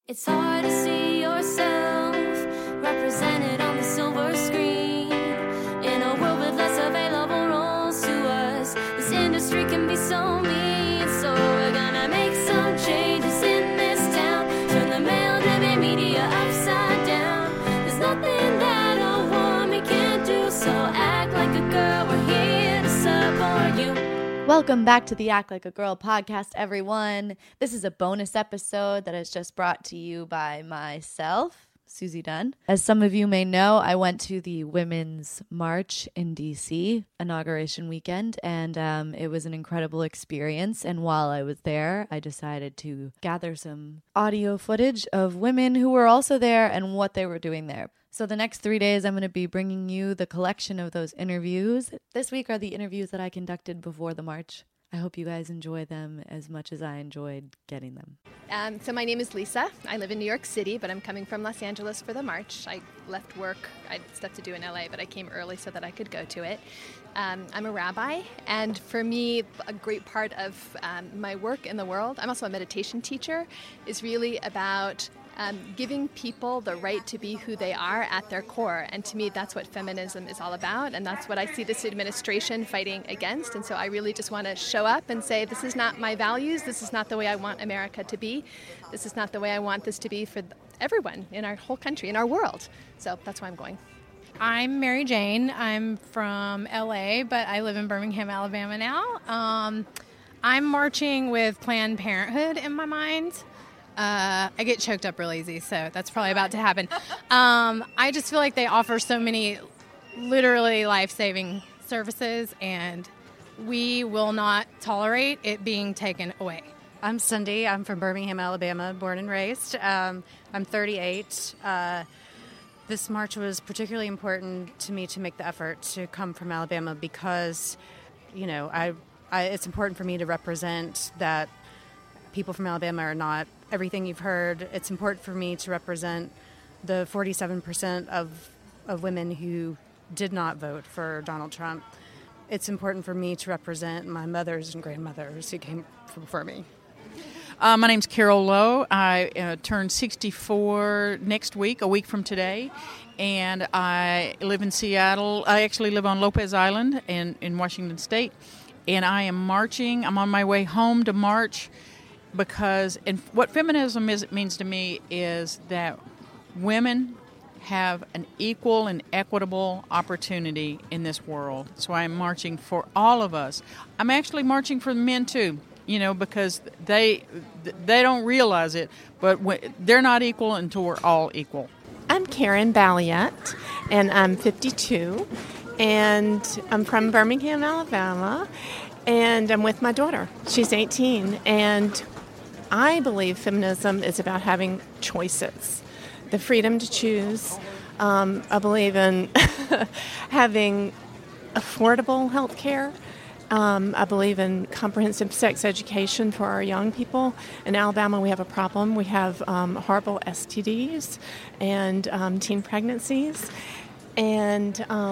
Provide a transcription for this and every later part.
It's hard to see yourself represented on the silver screen. In a world with less available roles to us, this industry can be so mean. So we're gonna make some changes in this town. Turn the male-driven media upside down. There's nothing that a woman can't do, so act like a girl. We're here to support you. Welcome back to the Act Like a Girl podcast, everyone. This is a bonus episode that is just brought to you by myself, Susie Dunn. As some of you may know, I went to the Women's March in DC, inauguration weekend, and it was an incredible experience. And while I was there, I decided to gather some audio footage of women who were also there and what they were doing there. So the next 3 days, I'm going to be bringing you the collection of those interviews. This week are the interviews that I conducted before the march. I hope you guys enjoy them as much as I enjoyed getting them. So my name is Lisa. I live in New York City, but I'm coming from Los Angeles for the march. I left work. I had stuff to do in LA, but I came early so that I could go to it. I'm a rabbi, and for me, a great part of my work in the world, I'm also a meditation teacher, is really about giving people the right to be who they are at their core. And to me, that's what feminism is all about. And that's what I see this administration fighting against. And so I really just want to show up and say, this is not my values. This is not the way I want America to be. This is not the way I want this to be for everyone in our whole country, in our world. So that's why I'm going. I'm Mary Jane. I'm from LA, but I live in Birmingham, Alabama now. I'm marching with Planned Parenthood in my mind. I get choked up real easy, so that's probably about to happen. I just feel like they offer so many literally life-saving services, and we will not tolerate it being taken away. I'm Cindy. I'm from Birmingham, Alabama, born and raised. I'm 38. This march was particularly important to me to make the effort to come from Alabama because, you know, it's important for me to represent that people from Alabama are not everything you've heard. It's important for me to represent the 47% of women who did not vote for Donald Trump. It's important for me to represent my mothers and grandmothers who came before me. My name's Carol Lowe. I turned 64 next week, a week from today, and I live in Seattle. I actually live on Lopez Island in Washington State, and I am marching. I'm on my way home to march because what feminism means to me is that women have an equal and equitable opportunity in this world. So I'm marching for all of us. I'm actually marching for the men too, you know, because they don't realize it, but they're not equal until we're all equal. I'm Karen Balliet, and I'm 52, and I'm from Birmingham, Alabama, and I'm with my daughter. She's 18, and I believe feminism is about having choices, the freedom to choose. I believe in having affordable health care. I believe in comprehensive sex education for our young people. In Alabama, we have a problem. We have horrible STDs and teen pregnancies. And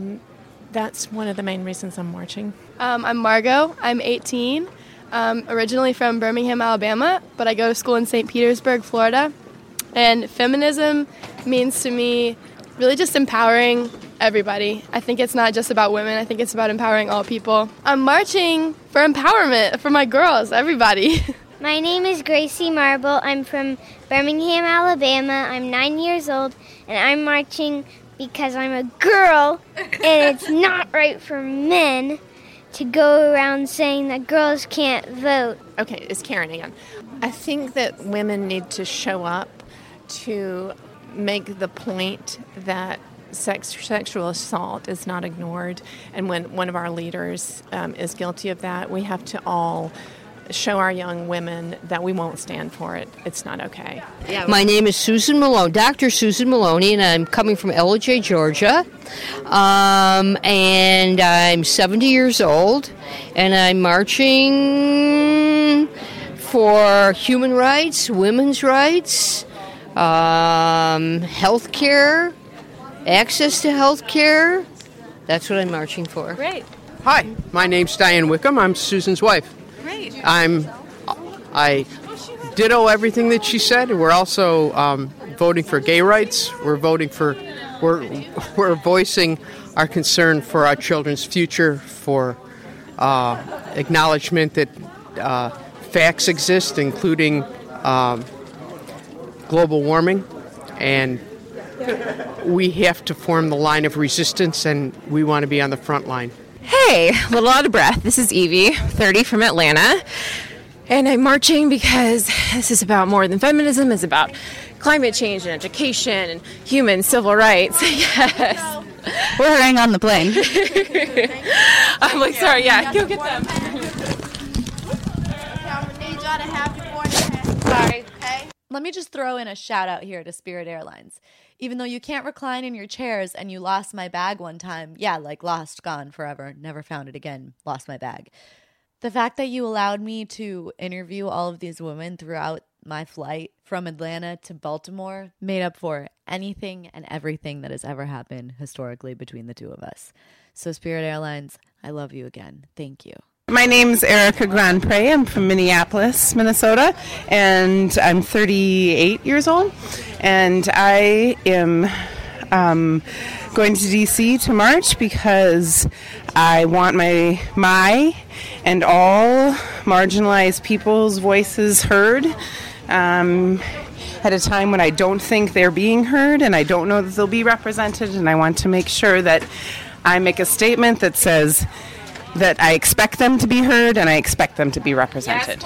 that's one of the main reasons I'm marching. I'm Margot. I'm 18. Originally from Birmingham, Alabama, but I go to school in St. Petersburg, Florida. And feminism means to me really just empowering everybody. I think it's not just about women. I think it's about empowering all people. I'm marching for empowerment for my girls, everybody. My name is Gracie Marble. I'm from Birmingham, Alabama. I'm 9 years old, and I'm marching because I'm a girl, and it's not right for men to go around saying that girls can't vote. Okay, it's Karen again. I think that women need to show up to make the point that sexual assault is not ignored. And when one of our leaders is guilty of that, we have to all show our young women that we won't stand for it. It's not okay. Yeah. My name is Susan Maloney, Dr. Susan Maloney, and I'm coming from Ellijay, Georgia. And I'm 70 years old, and I'm marching for human rights, women's rights, health care, access to health care. That's what I'm marching for. Great. Hi, my name's Diane Wickham. I'm Susan's wife. Great. I ditto everything that she said. We're also voting for gay rights. We're voicing our concern for our children's future, for acknowledgement that facts exist, including global warming, and we have to form the line of resistance, and we want to be on the front line. Hey, a little out of breath. This is Evie, 30, from Atlanta. And I'm marching because this is about more than feminism. It's about climate change and education and human civil rights. Yes. We're hurrying on the plane. I'm like, sorry, yeah, go get them. Sorry. Let me just throw in a shout out here to Spirit Airlines. Even though you can't recline in your chairs and you lost my bag one time, yeah, like lost, gone, forever, never found it again, lost my bag. The fact that you allowed me to interview all of these women throughout my flight from Atlanta to Baltimore made up for anything and everything that has ever happened historically between the two of us. So Spirit Airlines, I love you again. Thank you. My name's Erica Grandpre. I'm from Minneapolis, Minnesota, and I'm 38 years old. And I am going to D.C. to march because I want my and all marginalized people's voices heard at a time when I don't think they're being heard, and I don't know that they'll be represented, and I want to make sure that I make a statement that says that I expect them to be heard and I expect them to be represented.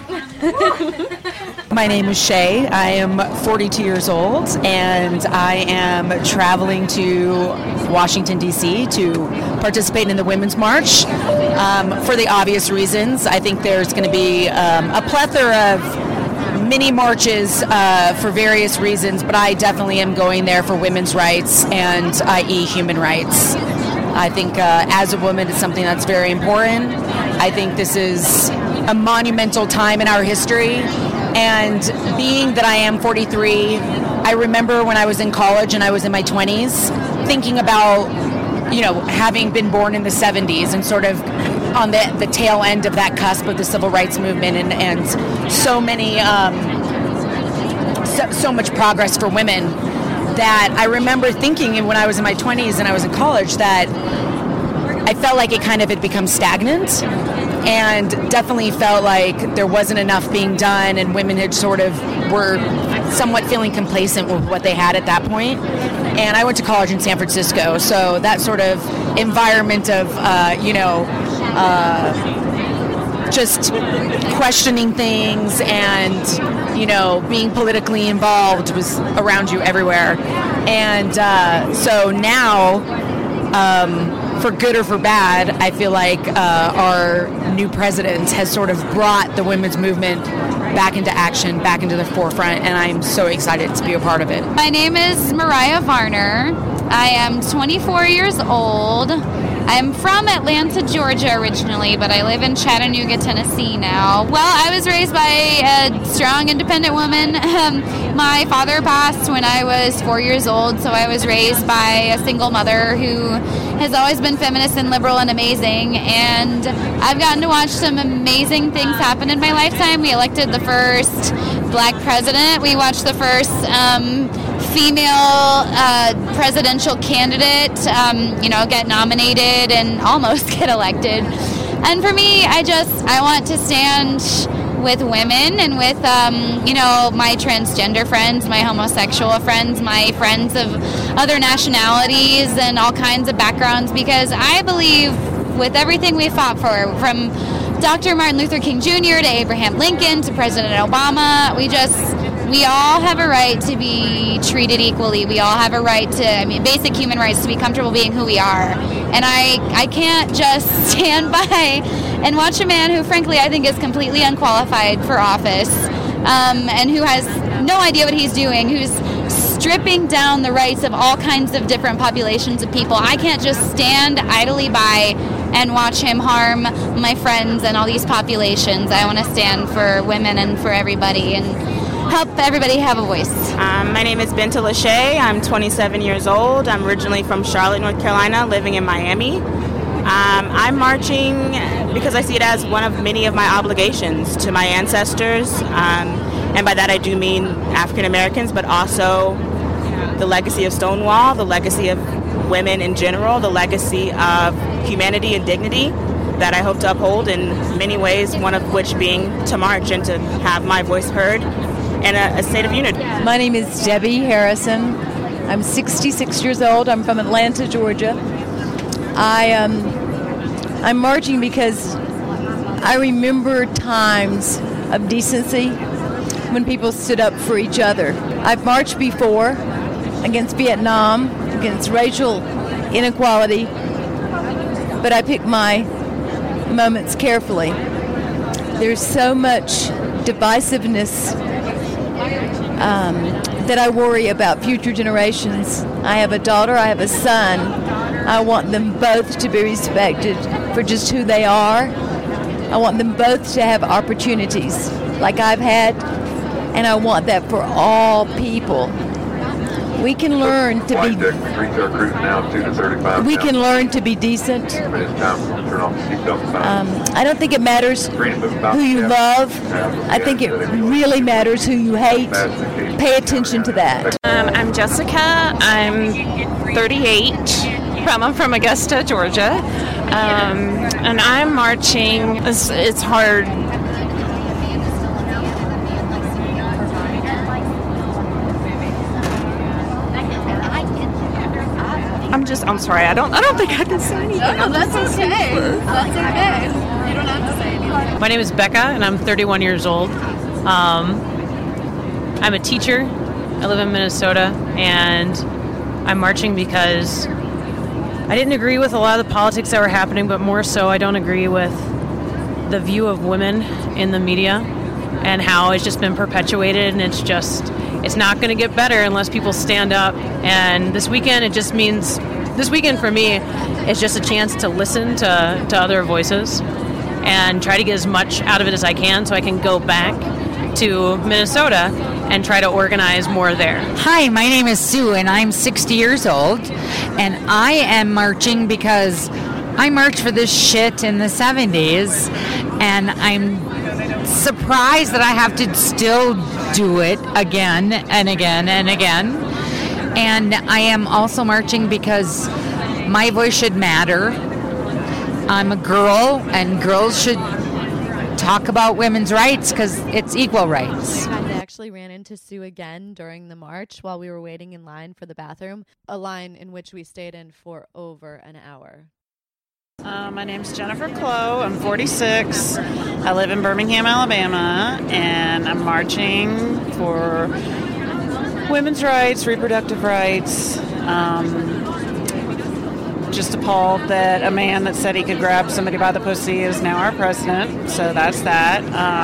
My name is Shay. I am 42 years old, and I am traveling to Washington, D.C. to participate in the Women's March for the obvious reasons. I think there's going to be a plethora of mini marches for various reasons, but I definitely am going there for women's rights and i.e. human rights. I think as a woman, it's something that's very important. I think this is a monumental time in our history. And being that I am 43, I remember when I was in college and I was in my 20s, thinking about, having been born in the 70s and sort of on the tail end of that cusp of the civil rights movement and so many, so much progress for women. That I remember thinking when I was in my 20s and I was in college that I felt like it kind of had become stagnant and definitely felt like there wasn't enough being done, and women had sort of were somewhat feeling complacent with what they had at that point. And I went to college in San Francisco, so that sort of environment of, just questioning things and, being politically involved was around you everywhere. And so now, for good or for bad, I feel like our new president has sort of brought the women's movement back into action, back into the forefront, and I'm so excited to be a part of it. My name is Mariah Varner. I am 24 years old. I'm from Atlanta, Georgia originally, but I live in Chattanooga, Tennessee now. Well, I was raised by a strong, independent woman. My father passed when I was 4 years old, so I was raised by a single mother who has always been feminist and liberal and amazing. And I've gotten to watch some amazing things happen in my lifetime. We elected the first black president. We watched the first female presidential candidate, get nominated and almost get elected. And for me, I want to stand with women and with, my transgender friends, my homosexual friends, my friends of other nationalities and all kinds of backgrounds, because I believe with everything we fought for, from Dr. Martin Luther King Jr. to Abraham Lincoln to President Obama, we all have a right to be treated equally. We all have a right to, basic human rights, to be comfortable being who we are. And I can't just stand by and watch a man who, frankly, I think is completely unqualified for office, and who has no idea what he's doing, who's stripping down the rights of all kinds of different populations of people. I can't just stand idly by and watch him harm my friends and all these populations. I want to stand for women and for everybody and help everybody have a voice. My name is Binta Lachey. I'm 27 years old. I'm originally from Charlotte, North Carolina, living in Miami. I'm marching because I see it as one of many of my obligations to my ancestors, And by that I do mean African Americans, but also the legacy of Stonewall, the legacy of women in general, the legacy of humanity and dignity that I hope to uphold in many ways, one of which being to march and to have my voice heard in a state of unity. My name is Debbie Harrison. I'm 66 years old. I'm from Atlanta, Georgia. I'm marching because I remember times of decency when people stood up for each other. I've marched before against Vietnam, against racial inequality, but I pick my moments carefully. There's so much divisiveness that I worry about future generations. I have a daughter, I have a son. I want them both to be respected for just who they are. I want them both to have opportunities like I've had, and I want that for all people. We can learn to be. We can learn to be decent. I don't think it matters who you love. I think it really matters who you hate. Pay attention to that. I'm Jessica. I'm 38. I'm from Augusta, Georgia, and I'm marching. It's hard. I'm sorry. I don't think I can say anything. No, that's okay. That's okay. You don't have to say anything. My name is Becca, and I'm 31 years old. I'm a teacher. I live in Minnesota, and I'm marching because I didn't agree with a lot of the politics that were happening, but more so I don't agree with the view of women in the media and how it's just been perpetuated, and it's not going to get better unless people stand up. And this weekend for me is just a chance to listen to other voices and try to get as much out of it as I can so I can go back to Minnesota and try to organize more there. Hi, my name is Sue, and I'm 60 years old, and I am marching because I marched for this shit in the 70s, and I'm surprised that I have to still do it again and again and again. And I am also marching because my voice should matter. I'm a girl, and girls should talk about women's rights because it's equal rights. I actually ran into Sue again during the march while we were waiting in line for the bathroom, a line in which we stayed in for over an hour. My name's Jennifer Clough. I'm 46. I live in Birmingham, Alabama, and I'm marching for women's rights, reproductive rights. Just appalled that a man that said he could grab somebody by the pussy is now our president. So that's that.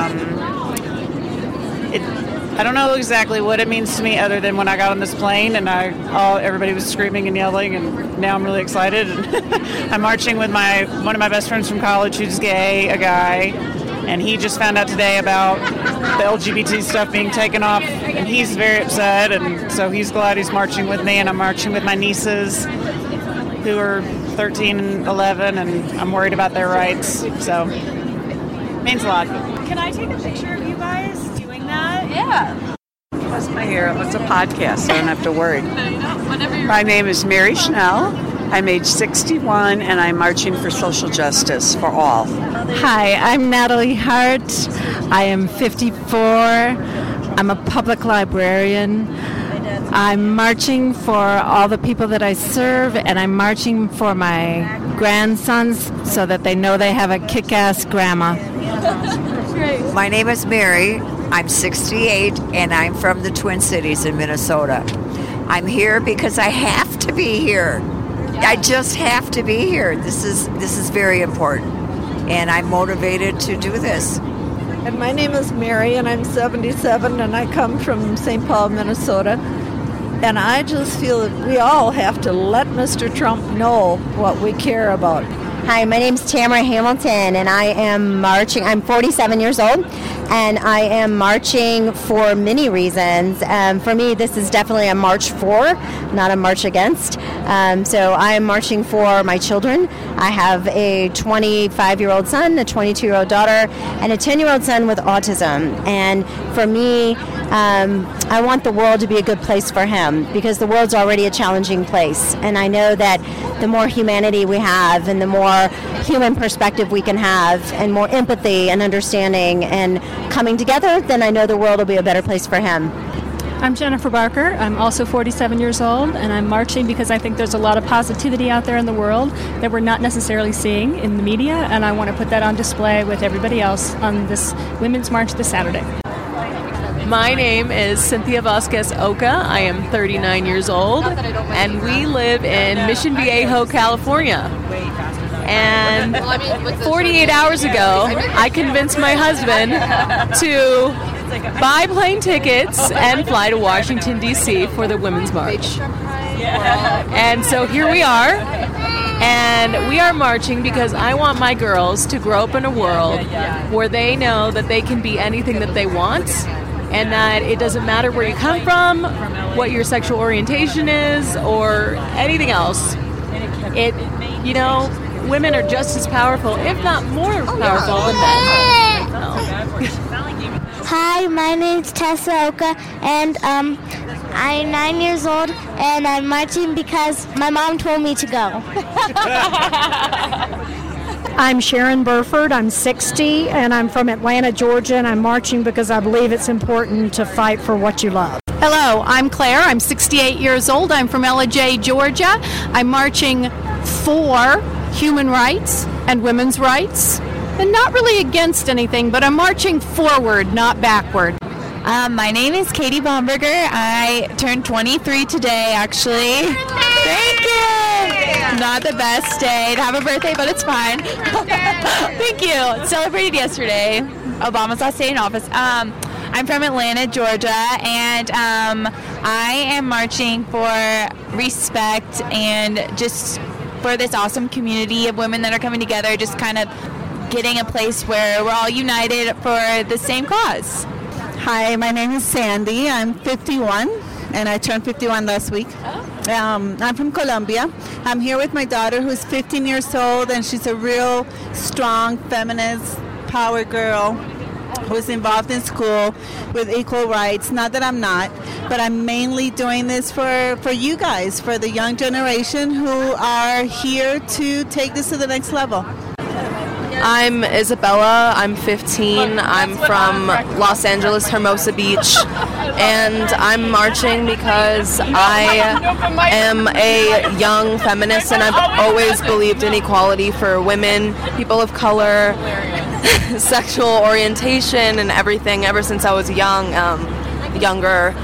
I don't know exactly what it means to me other than when I got on this plane and everybody was screaming and yelling, and now I'm really excited. I'm marching with one of my best friends from college who's gay, a guy, and he just found out today about the LGBT stuff being taken off, and he's very upset, and so he's glad he's marching with me, and I'm marching with my nieces who are 13 and 11, and I'm worried about their rights, so it means a lot. Can I take a picture of you guys doing that? Yeah. That's my hair. It's a podcast, so I don't have to worry. My name is Mary Schnell. I'm age 61, and I'm marching for social justice for all. Hi, I'm Natalie Hart. I am 54. I'm a public librarian. I'm marching for all the people that I serve, and I'm marching for my grandsons so that they know they have a kick-ass grandma. My name is Mary. I'm 68, and I'm from the Twin Cities in Minnesota. I'm here because I have to be here. I just have to be here. This is very important, and I'm motivated to do this. And my name is Mary, and I'm 77, and I come from St. Paul, Minnesota. And I just feel that we all have to let Mr. Trump know what we care about. Hi, my name's Tamara Hamilton, and I am marching. I'm 47 years old, and I am marching for many reasons. For me, this is definitely a march for, not a march against. So I am marching for my children. I have a 25-year-old son, a 22-year-old daughter, and a 10-year-old son with autism. And for me, I want the world to be a good place for him, because the world's already a challenging place. And I know that the more humanity we have and the more human perspective we can have and more empathy and understanding and coming together, then I know the world will be a better place for him. I'm Jennifer Barker. I'm also 47 years old, and I'm marching because I think there's a lot of positivity out there in the world that we're not necessarily seeing in the media, and I want to put that on display with everybody else on this Women's March this Saturday. My name is Cynthia Vasquez Oka. I am 39 years old, and we live in Mission Viejo, California. And 48 hours ago, I convinced my husband to buy plane tickets and fly to Washington, D.C. for the Women's March. And so here we are, and we are marching because I want my girls to grow up in a world where they know that they can be anything that they want, and that it doesn't matter where you come from, what your sexual orientation is, or anything else. Women are just as powerful, if not more powerful than men. Hi, my name's Tessa Oka, and I'm 9 years old, and I'm marching because my mom told me to go. I'm Sharon Burford. I'm 60, and I'm from Atlanta, Georgia, and I'm marching because I believe it's important to fight for what you love. Hello, I'm Claire. I'm 68 years old. I'm from LJ, Georgia. I'm marching for human rights and women's rights, and not really against anything, but I'm marching forward, not backward. My name is Katie Baumberger. I turned 23 today, actually. Thank you. Not the best day to have a birthday, but it's fine. Thank you. Celebrated yesterday. Obama's last day in office. I'm from Atlanta, Georgia, and I am marching for respect and just for this awesome community of women that are coming together, just kind of getting a place where we're all united for the same cause. Hi, my name is Sandy. I'm 51, and I turned 51 last week. I'm from Colombia. I'm here with my daughter, who's 15 years old, and she's a real strong feminist power girl who's involved in school with equal rights. Not that I'm not, but I'm mainly doing this for you guys, for the young generation who are here to take this to the next level. I'm Isabella. I'm 15. I'm from Los Angeles, Hermosa Beach, and I'm marching because I am a young feminist, and I've always believed in equality for women, people of color, sexual orientation, and everything ever since I was younger.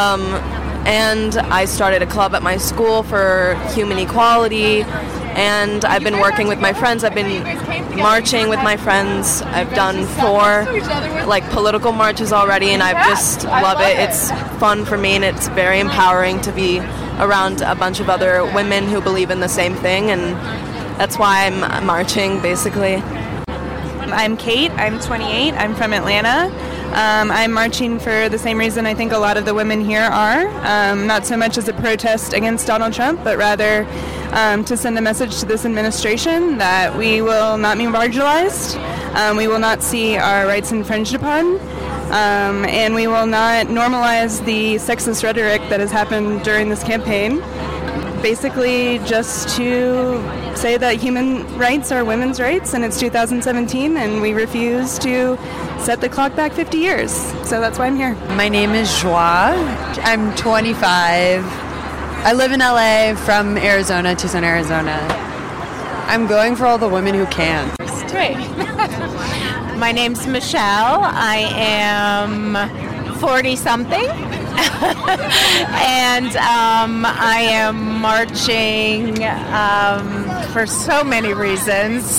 And I started a club at my school for human equality, and I've been working with my friends. I've been marching with my friends. I've done 4 political marches already, and I just love it. It's fun for me, and it's very empowering to be around a bunch of other women who believe in the same thing, and that's why I'm marching, basically. I'm Kate. I'm 28. I'm from Atlanta. I'm marching for the same reason I think a lot of the women here are, not so much as a protest against Donald Trump, but rather to send a message to this administration that we will not be marginalized, we will not see our rights infringed upon, and we will not normalize the sexist rhetoric that has happened during this campaign. Basically just to say that human rights are women's rights, and it's 2017, and we refuse to set the clock back 50 years. So that's why I'm here. My name is Joie. I'm 25. I live in LA, from Arizona, Tucson, Arizona. I'm going for all the women who can. Great. My name's Michelle. I am 40-something. And I am marching for so many reasons,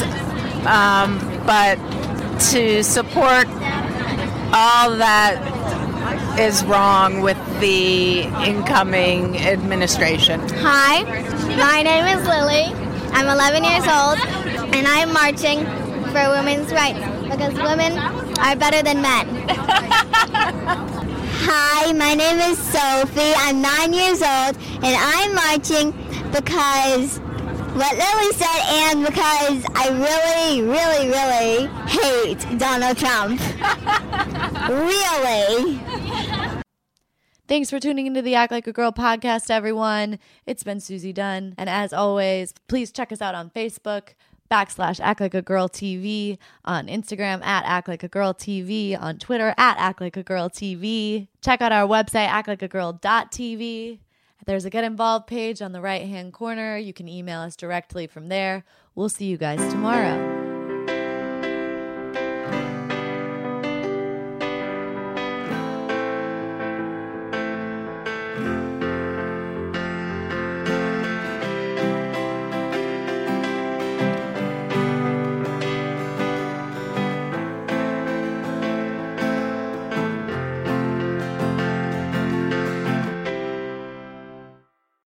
but to support all that is wrong with the incoming administration. Hi, my name is Lily. I'm 11 years old, and I am marching for women's rights because women are better than men. Hi, my name is Sophie. I'm 9 years old, and I'm marching because what Lily said and because I really, really, really hate Donald Trump. Really. Thanks for tuning into the Act Like a Girl podcast, everyone. It's been Susie Dunn. And as always, please check us out on Facebook, /Act Like a Girl TV, on Instagram @Act Like a Girl TV, on Twitter @Act Like a Girl TV. Check out our website, actlikeagirl.tv. There's a Get Involved page on the right-hand corner. You can email us directly from there. We'll see you guys tomorrow.